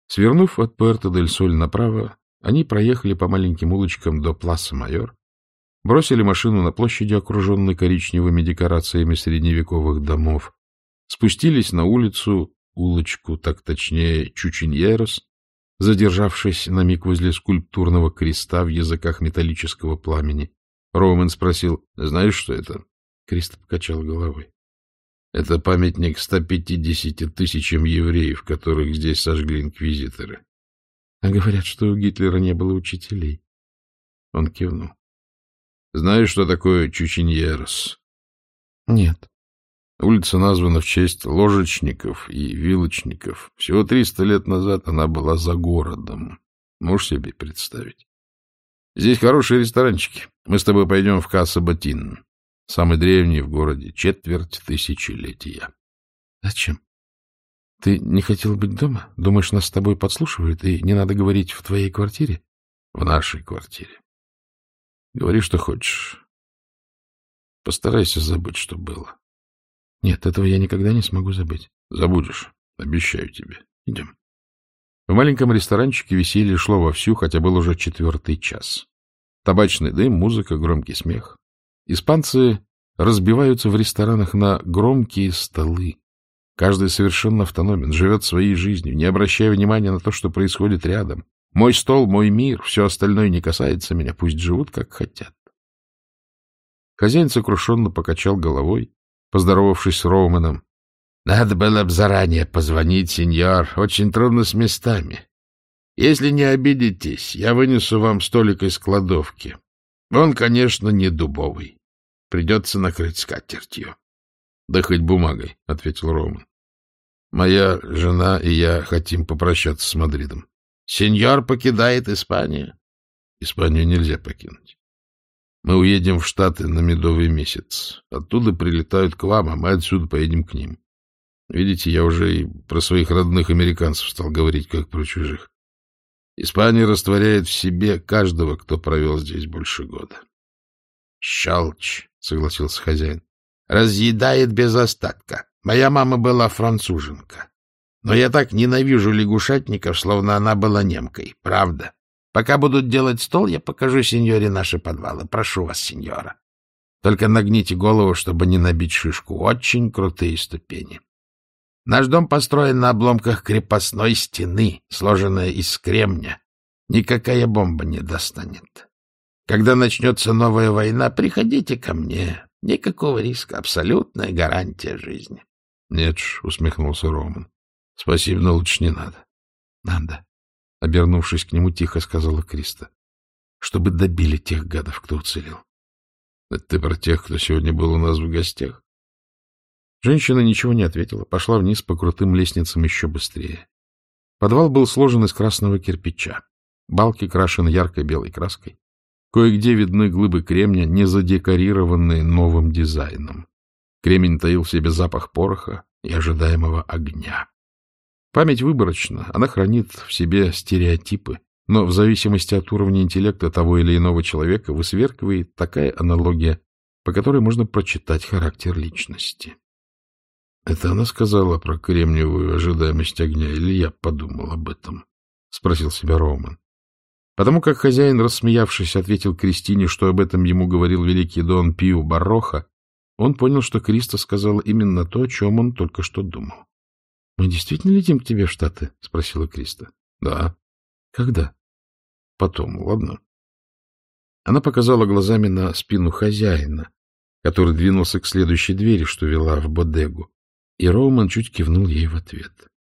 Свернув от Пуэрто-дель-Соль направо, они проехали по маленьким улочкам до Пласа-Майор, бросили машину на площади, окруженной коричневыми декорациями средневековых домов, спустились на улочку, так точнее, Чучиньерос, задержавшись на миг возле скульптурного креста в языках металлического пламени. Роумен спросил: «Знаешь, что это?» Крист покачал головой. «Это памятник 150 тысячам евреев, которых здесь сожгли инквизиторы». А говорят, что у Гитлера не было учителей. Он кивнул. «Знаешь, что такое Чучиньерос?» «Нет». Улица названа в честь ложечников и вилочников. Всего 300 лет назад она была за городом. Можешь себе представить? Здесь хорошие ресторанчики. Мы с тобой пойдем в Касса-Ботин. Самый древний в городе, четверть тысячелетия. Зачем? Ты не хотел быть дома? Думаешь, нас с тобой подслушивают, и не надо говорить в твоей квартире? В нашей квартире. Говори, что хочешь. Постарайся забыть, что было. Нет, этого я никогда не смогу забыть. Забудешь, обещаю тебе. Идем. В маленьком ресторанчике веселье шло вовсю, хотя был уже 4-й час. Табачный дым, музыка, громкий смех. Испанцы разбиваются в ресторанах на громкие столы. Каждый совершенно автономен, живет своей жизнью, не обращая внимания на то, что происходит рядом. Мой стол, мой мир, все остальное не касается меня, пусть живут, как хотят. Хозяин сокрушенно покачал головой, поздоровавшись с Роуменом. — Надо было бы заранее позвонить, сеньор. Очень трудно с местами. Если не обидитесь, я вынесу вам столик из кладовки. Он, конечно, не дубовый. Придется накрыть скатертью. — Да хоть бумагой, — ответил Роумен. — Моя жена и я хотим попрощаться с Мадридом. — Сеньор покидает Испанию? — Испанию нельзя покинуть. Мы уедем в Штаты на медовый месяц. Оттуда прилетают к вам, а мы отсюда поедем к ним. Видите, я уже и про своих родных американцев стал говорить, как про чужих. Испания растворяет в себе каждого, кто провел здесь больше года. — Щелчь, — согласился хозяин. — Разъедает без остатка. Моя мама была француженка. Но я так ненавижу лягушатников, словно она была немкой. Правда. Пока будут делать стол, я покажу сеньоре наши подвалы. Прошу вас, сеньора. Только нагните голову, чтобы не набить шишку. Очень крутые ступени. Наш дом построен на обломках крепостной стены, сложенная из кремня. Никакая бомба не достанет. Когда начнется новая война, приходите ко мне. Никакого риска, абсолютная гарантия жизни. — Нет ж, — усмехнулся Роман. — Спасибо, но лучше не надо. — Надо. — обернувшись к нему, тихо сказала Криста. — Чтобы добили тех гадов, кто уцелел. — Это ты про тех, кто сегодня был у нас в гостях? Женщина ничего не ответила, пошла вниз по крутым лестницам еще быстрее. Подвал был сложен из красного кирпича. Балки крашены яркой белой краской. Кое-где видны глыбы кремня, не задекорированные новым дизайном. Кремень таил в себе запах пороха и ожидаемого огня. Память выборочна, она хранит в себе стереотипы, но в зависимости от уровня интеллекта того или иного человека высверкивает такая аналогия, по которой можно прочитать характер личности. Это она сказала про кремниевую ожидаемость огня, или я подумал об этом? — спросил себя Роуман. Потому как хозяин, рассмеявшись, ответил Кристине, что об этом ему говорил великий Дон Пио Барроха, он понял, что Криста сказала именно то, о чем он только что думал. — Мы действительно летим к тебе в Штаты? — спросила Криста. — Да. — Когда? — Потом, ладно. Она показала глазами на спину хозяина, который двинулся к следующей двери, что вела в бодегу, и Роуман чуть кивнул ей в ответ.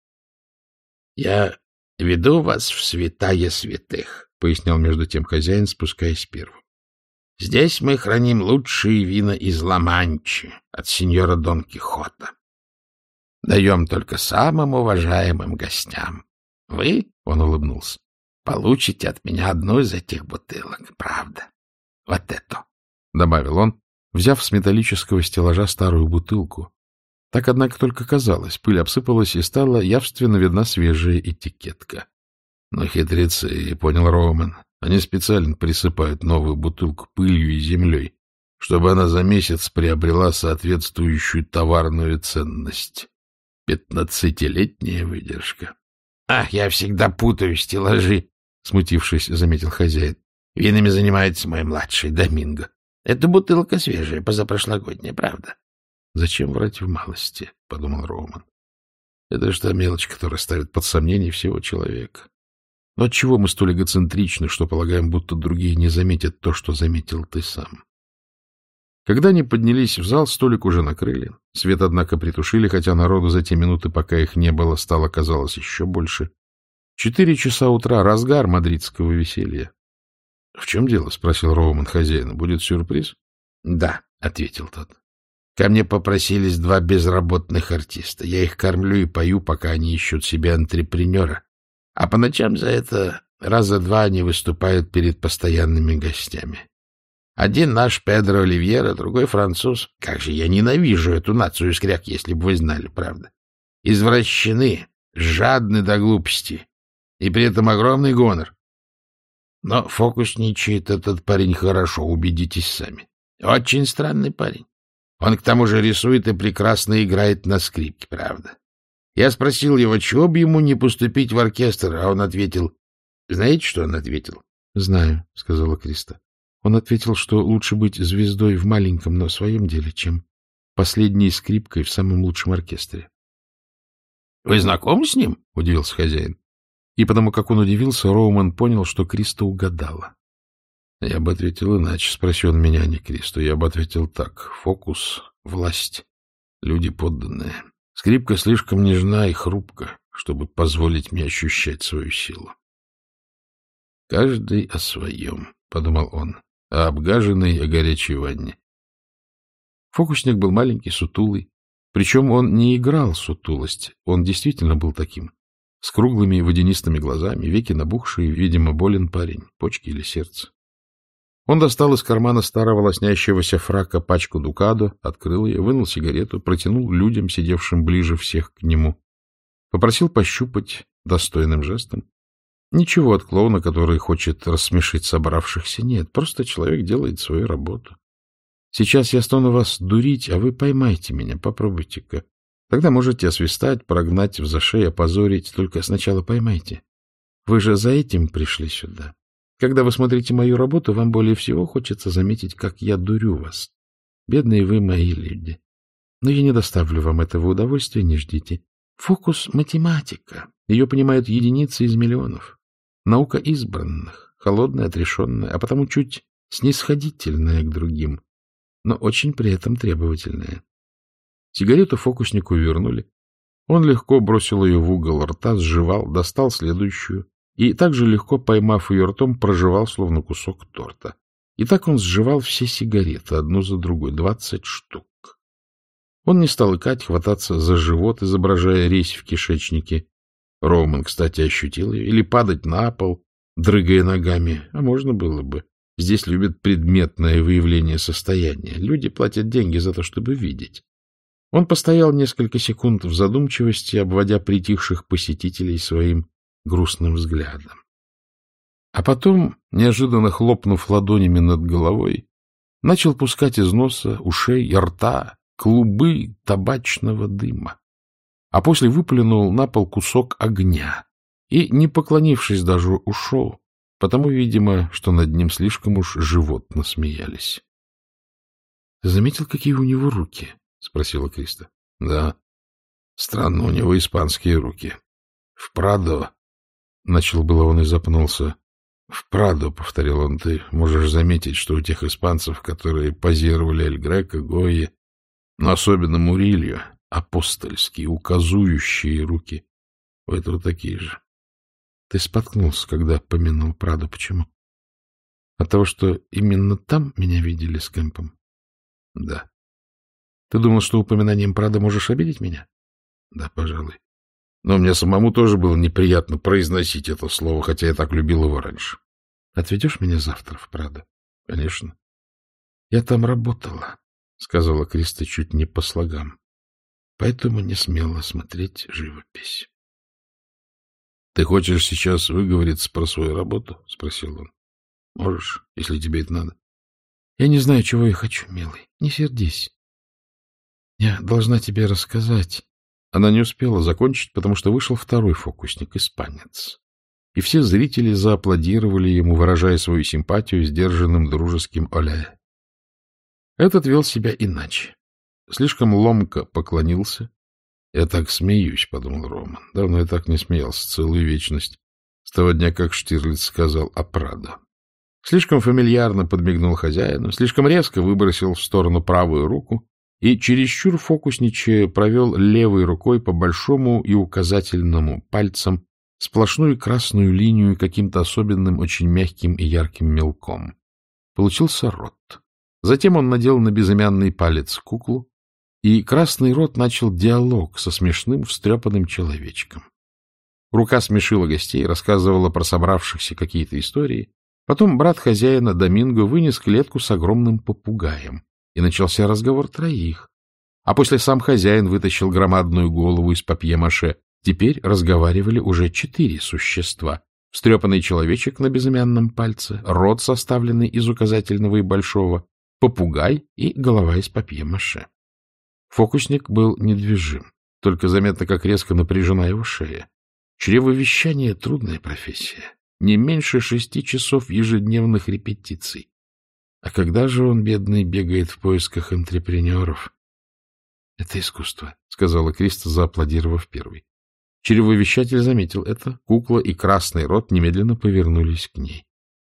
— Я веду вас в святая святых, — пояснял между тем хозяин, спускаясь первым. — Здесь мы храним лучшие вина из Ла-Манчи от сеньора Дон Кихота. Даем только самым уважаемым гостям. Вы, — он улыбнулся, — получите от меня одну из этих бутылок, правда. Вот эту, — добавил он, взяв с металлического стеллажа старую бутылку. Так, однако, только казалось, пыль обсыпалась, и стала явственно видна свежая этикетка. — Но хитрецы, — понял Роуман, — они специально присыпают новую бутылку пылью и землей, чтобы она за месяц приобрела соответствующую товарную ценность. 15-летняя выдержка. Ах, я всегда путаю стеллажи, — смутившись, заметил хозяин. Винами занимается мой младший Доминго. Эта бутылка свежая, позапрошлогодняя, правда? — Зачем врать в малости? — подумал Роуман. — Это же та мелочь, которая ставит под сомнение всего человека. Но отчего мы столь эгоцентричны, что полагаем, будто другие не заметят то, что заметил ты сам? Когда они поднялись в зал, столик уже накрыли. Свет, однако, притушили, хотя народу за те минуты, пока их не было, стало, казалось, еще больше. 4 часа утра — разгар мадридского веселья. — В чем дело? — спросил Роуман хозяина. — Будет сюрприз? — Да, — ответил тот. — Ко мне попросились 2 безработных артиста. Я их кормлю и пою, пока они ищут себе антрепренера. А по ночам за это раза 2 они выступают перед постоянными гостями. Один наш Педро Оливьера, другой француз. Как же я ненавижу эту нацию скряк, если бы вы знали, правда. Извращены, жадны до глупости. И при этом огромный гонор. Но фокусничает этот парень хорошо, убедитесь сами. Очень странный парень. Он к тому же рисует и прекрасно играет на скрипке, правда. Я спросил его, чего бы ему не поступить в оркестр, а он ответил... Знаете, что он ответил? — Знаю, — сказала Криста. Он ответил, что лучше быть звездой в маленьком, но своем деле, чем последней скрипкой в самом лучшем оркестре. — Вы знакомы с ним? — удивился хозяин. И потому как он удивился, Роуман понял, что Криста угадала. Я бы ответил иначе, спроси он меня, а не Кристу. Я бы ответил так. Фокус, власть, люди подданные. Скрипка слишком нежна и хрупка, чтобы позволить мне ощущать свою силу. Каждый о своем, — подумал он, — о обгаженной, о горячей ванне. Фокусник был маленький, сутулый. Причем он не играл сутулость, он действительно был таким. С круглыми водянистыми глазами, веки набухшие, видимо, болен парень, почки или сердце. Он достал из кармана старого лоснящегося фрака пачку дукадо, открыл ее, вынул сигарету, протянул людям, сидевшим ближе всех к нему. Попросил пощупать достойным жестом. Ничего от клоуна, который хочет рассмешить собравшихся, нет. Просто человек делает свою работу. Сейчас я стану вас дурить, а вы поймайте меня, попробуйте-ка. Тогда можете освистать, прогнать в зашей, опозорить. Только сначала поймайте. Вы же за этим пришли сюда. Когда вы смотрите мою работу, вам более всего хочется заметить, как я дурю вас. Бедные вы мои люди. Но я не доставлю вам этого удовольствия, не ждите. Фокус — математика. Ее понимают единицы из миллионов. Наука избранных, холодная, отрешенная, а потому чуть снисходительная к другим, но очень при этом требовательная. Сигарету фокуснику вернули. Он легко бросил ее в угол рта, сживал, достал следующую и также легко, поймав ее ртом, прожевал, словно кусок торта. И так он сживал все сигареты, одну за другой, 20 штук. Он не стал икать, хвататься за живот, изображая резь в кишечнике. Роуман, кстати, ощутил ее. Или падать на пол, дрыгая ногами. А можно было бы. Здесь любят предметное выявление состояния. Люди платят деньги за то, чтобы видеть. Он постоял несколько секунд в задумчивости, обводя притихших посетителей своим грустным взглядом. А потом, неожиданно хлопнув ладонями над головой, начал пускать из носа, ушей и рта клубы табачного дыма. А после выплюнул на пол кусок огня и, не поклонившись, даже ушел, потому, видимо, что над ним слишком уж животно смеялись. — Ты заметил, какие у него руки? — спросила Криста. — Да. Странно, у него испанские руки. — В Прадо... — начал было он и запнулся. — В Прадо, — повторил он, — ты можешь заметить, что у тех испанцев, которые позировали Эль Греко, Гойи, но особенно Мурильо, апостольские, указующие руки, у этого такие же. Ты споткнулся, когда помянул Прадо. Почему? От того, что именно там меня видели с Кэмпом? Да. Ты думал, что упоминанием Прадо можешь обидеть меня? Да, пожалуй. Но мне самому тоже было неприятно произносить это слово, хотя я так любил его раньше. Отведешь меня завтра в Прадо? Конечно. Я там работала, — сказала Криста чуть не по слогам. Поэтому не смела смотреть живопись. — Ты хочешь сейчас выговориться про свою работу? — спросил он. — Можешь, если тебе это надо. — Я не знаю, чего я хочу, милый. Не сердись. Я должна тебе рассказать. Она не успела закончить, потому что вышел второй фокусник, испанец. И все зрители зааплодировали ему, выражая свою симпатию сдержанным дружеским «Оле». Этот вел себя иначе. Слишком ломко поклонился. «Я так смеюсь», — подумал Роман. Давно я так не смеялся, целую вечность. С того дня, как Штирлиц сказал о Прадо. Слишком фамильярно подмигнул хозяину, слишком резко выбросил в сторону правую руку и чересчур фокусничая провел левой рукой по большому и указательному пальцам сплошную красную линию каким-то особенным, очень мягким и ярким мелком. Получился рот. Затем он надел на безымянный палец куклу, и красный рот начал диалог со смешным встрепанным человечком. Рука смешила гостей, рассказывала про собравшихся какие-то истории. Потом брат хозяина Доминго вынес клетку с огромным попугаем, и начался разговор троих. А после сам хозяин вытащил громадную голову из папье-маше. Теперь разговаривали уже 4 существа. Встрепанный человечек на безымянном пальце, рот, составленный из указательного и большого, попугай и голова из папье-маше. Фокусник был недвижим, только заметно, как резко напряжена его шея. Чревовещание — трудная профессия. Не меньше 6 часов ежедневных репетиций. А когда же он, бедный, бегает в поисках антрепренеров? — Это искусство, — сказала Криста, зааплодировав первой. Чревовещатель заметил это. Кукла и красный рот немедленно повернулись к ней.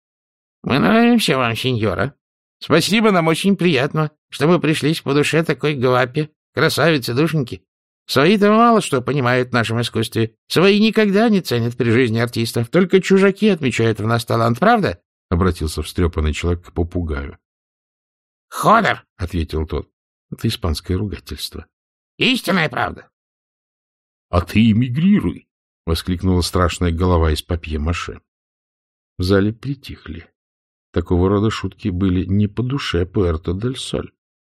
— Мы нравимся вам, сеньора. Спасибо, нам очень приятно, что вы пришлись по душе такой гвапе, красавице душеньки. Свои-то мало что понимают в нашем искусстве. Свои никогда не ценят при жизни артистов. Только чужаки отмечают в нас талант, правда? — обратился встрепанный человек к попугаю. — Ходор, — ответил тот. Это испанское ругательство. — Истинная правда. — А ты эмигрируй! — воскликнула страшная голова из папье-маше. В зале притихли. Такого рода шутки были не по душе Пуэрто-дель-Соль.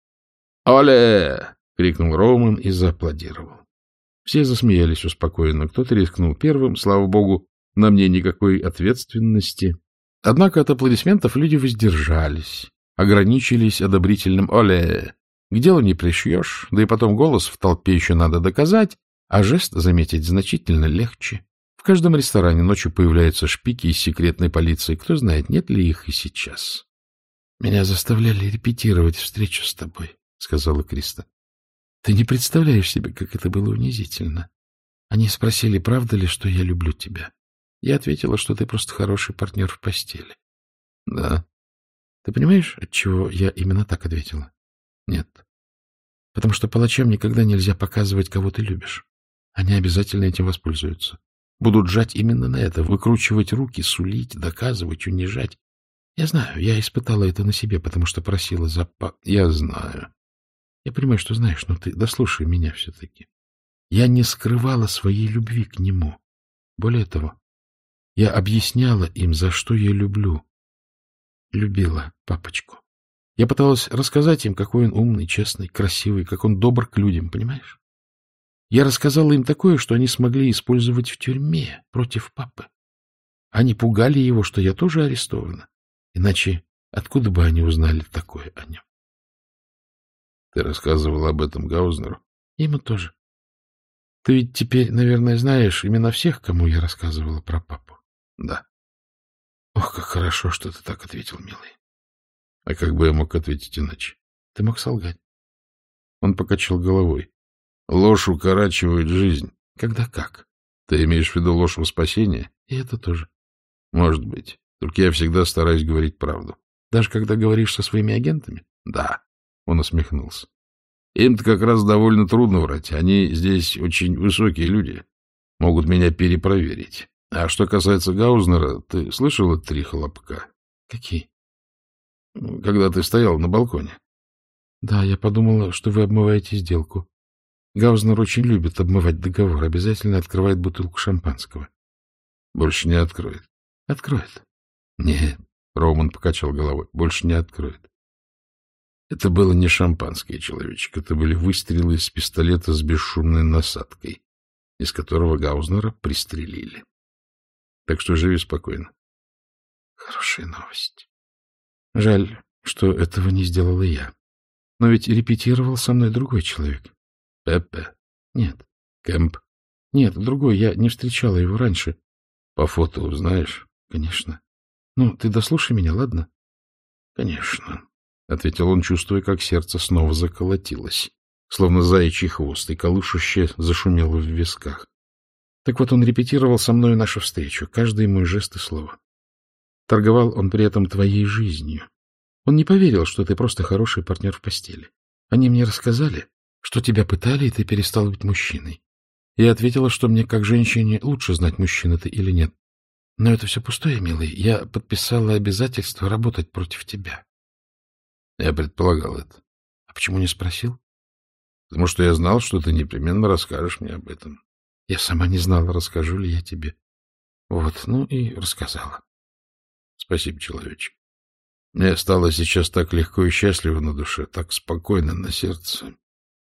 «Оле!» — крикнул Роман и зааплодировал. Все засмеялись успокоенно. Кто-то рискнул первым, слава богу, на мне никакой ответственности. Однако от аплодисментов люди воздержались, ограничились одобрительным «Оле!». К делу не пришьешь, да и потом голос в толпе еще надо доказать, а жест заметить значительно легче. В каждом ресторане ночью появляются шпики из секретной полиции. Кто знает, нет ли их и сейчас. — Меня заставляли репетировать встречу с тобой, — сказала Криста. — Ты не представляешь себе, как это было унизительно. Они спросили, правда ли, что я люблю тебя. Я ответила, что ты просто хороший партнер в постели. — Да. — Ты понимаешь, отчего я именно так ответила? — Нет. — Потому что палачам никогда нельзя показывать, кого ты любишь. Они обязательно этим воспользуются. Будут жать именно на это, выкручивать руки, сулить, доказывать, унижать. Я знаю, я испытала это на себе, потому что просила за Я знаю. Я понимаю, что знаешь, но ты дослушай меня все-таки. Я не скрывала своей любви к нему. Более того, я объясняла им, за что я люблю. Любила папочку. Я пыталась рассказать им, какой он умный, честный, красивый, как он добр к людям, понимаешь? Я рассказала им такое, что они смогли использовать в тюрьме против папы. Они пугали его, что я тоже арестована. Иначе откуда бы они узнали такое о нем? Ты рассказывала об этом Гаузнеру? Ему тоже. Ты ведь теперь, наверное, знаешь имена всех, кому я рассказывала про папу? Да. Ох, как хорошо, что ты так ответил, милый. А как бы я мог ответить иначе? Ты мог солгать. Он покачал головой. Ложь укорачивает жизнь. Когда как? Ты имеешь в виду ложь во спасение? И это тоже. Может быть. Только я всегда стараюсь говорить правду. Даже когда говоришь со своими агентами? Да. Он усмехнулся. Им-то как раз довольно трудно врать. Они здесь очень высокие люди. Могут меня перепроверить. А что касается Гаузнера, ты слышала 3 хлопка? Какие? Когда ты стоял на балконе. Да, я подумала, что вы обмываете сделку. Гаузнер очень любит обмывать договор, обязательно открывает бутылку шампанского. Больше не откроет. Откроет. Нет, Роман покачал головой, больше не откроет. Это было не шампанское, человечек, это были выстрелы из пистолета с бесшумной насадкой, из которого Гаузнера пристрелили. Так что живи спокойно. Хорошая новость. Жаль, что этого не сделала я. Но ведь репетировал со мной другой человек. Пепе? Нет. Кэмп? Нет, другой, я не встречала его раньше. По фото узнаешь? Конечно. Ну, ты дослушай меня, ладно? Конечно, — ответил он, чувствуя, как сердце снова заколотилось, словно заячий хвост, и колышущее зашумело в висках. Так вот, он репетировал со мной нашу встречу, каждый мой жест и слово. Торговал он при этом твоей жизнью. Он не поверил, что ты просто хороший партнер в постели. Они мне рассказали, что тебя пытали, и ты перестал быть мужчиной. Я ответила, что мне, как женщине, лучше знать, мужчина ты или нет. Но это все пустое, милый. Я подписала обязательство работать против тебя. Я предполагал это. А почему не спросил? Потому что я знал, что ты непременно расскажешь мне об этом. Я сама не знала, расскажу ли я тебе. Вот, ну и рассказала. Спасибо, человечек. Мне стало сейчас так легко и счастливо на душе, так спокойно на сердце.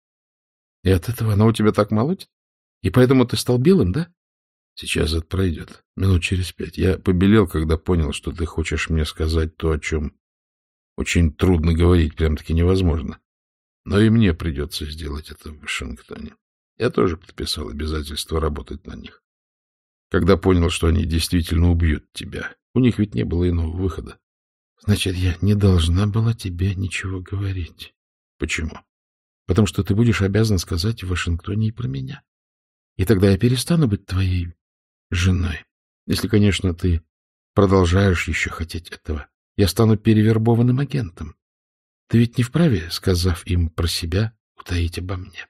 И от этого оно у тебя так молотит? И поэтому ты стал белым, да? Сейчас это пройдет. Минут через 5. Я побелел, когда понял, что ты хочешь мне сказать то, о чем очень трудно говорить, прям-таки невозможно. Но и мне придется сделать это в Вашингтоне. Я тоже подписал обязательство работать на них. Когда понял, что они действительно убьют тебя. У них ведь не было иного выхода. Значит, я не должна была тебе ничего говорить. Почему? Потому что ты будешь обязан сказать в Вашингтоне и про меня. И тогда я перестану быть твоей женой. Если, конечно, ты продолжаешь еще хотеть этого. Я стану перевербованным агентом. Ты ведь не вправе, сказав им про себя, утаить обо мне.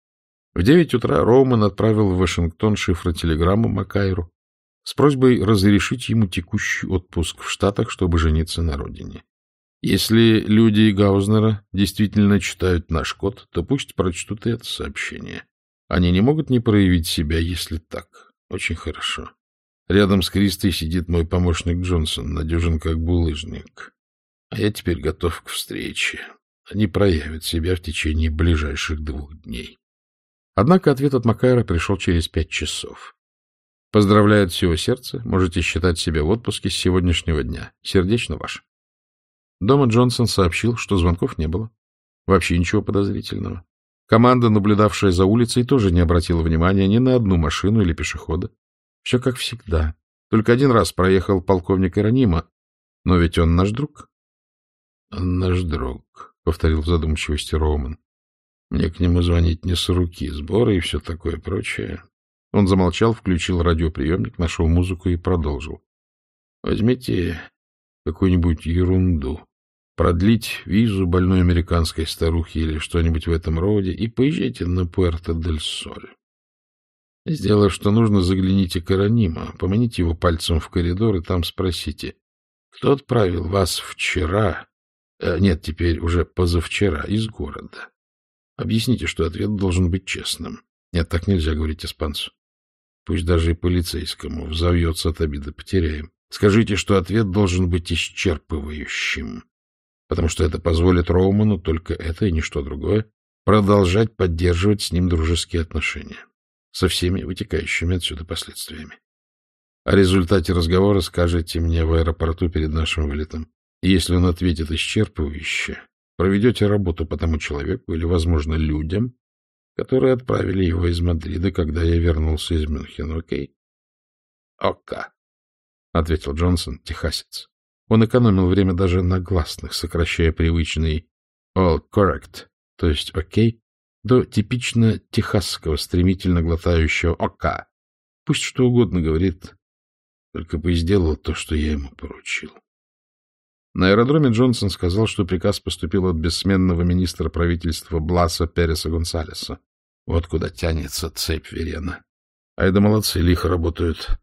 В 9 утра Роуман отправил в Вашингтон шифротелеграмму Макайру с просьбой разрешить ему текущий отпуск в Штатах, чтобы жениться на родине. Если люди Гаузнера действительно читают наш код, то пусть прочтут и это сообщение. Они не могут не проявить себя, если так. Очень хорошо. Рядом с Кристой сидит мой помощник Джонсон, надежен как булыжник. А я теперь готов к встрече. Они проявят себя в течение ближайших 2 дней. Однако ответ от Макайра пришел через 5 часов. Поздравляю от всего сердца. Можете считать себя в отпуске с сегодняшнего дня. Сердечно ваш. Дома Джонсон сообщил, что звонков не было. Вообще ничего подозрительного. Команда, наблюдавшая за улицей, тоже не обратила внимания ни на одну машину или пешехода. Все как всегда. Только 1 раз проехал полковник Иронима. Но ведь он наш друг. — Он наш друг, — повторил в задумчивости Роуман. — Мне к нему звонить не с руки, сборы и все такое прочее. Он замолчал, включил радиоприемник, нашел музыку и продолжил. — Возьмите какую-нибудь ерунду. Продлить визу больной американской старухи или что-нибудь в этом роде и поезжайте на Пуэрто-дель-Соль. Сделав, что нужно, загляните к Иронима, поманите его пальцем в коридор и там спросите, кто отправил вас вчера, нет, теперь уже позавчера, из города. Объясните, что ответ должен быть честным. Нет, так нельзя говорить испанцу. Пусть даже и полицейскому взовьется от обиды, потеряем. Скажите, что ответ должен быть исчерпывающим, потому что это позволит Роуману, только это и ничто другое, продолжать поддерживать с ним дружеские отношения, со всеми вытекающими отсюда последствиями. О результате разговора скажете мне в аэропорту перед нашим вылетом. И если он ответит исчерпывающе, проведете работу по тому человеку или, возможно, людям, которые отправили его из Мадрида, когда я вернулся из Мюнхена, окей? — Ока, — ответил Джонсон, техасец. Он экономил время даже на гласных, сокращая привычный all correct, то есть окей, до типично техасского, стремительно глотающего ока. Пусть что угодно говорит, только бы и сделал то, что я ему поручил. На аэродроме Джонсон сказал, что приказ поступил от бессменного министра правительства Бласа Переса Гонсалеса. Вот куда тянется цепь Верена. Ай да молодцы, лихо работают.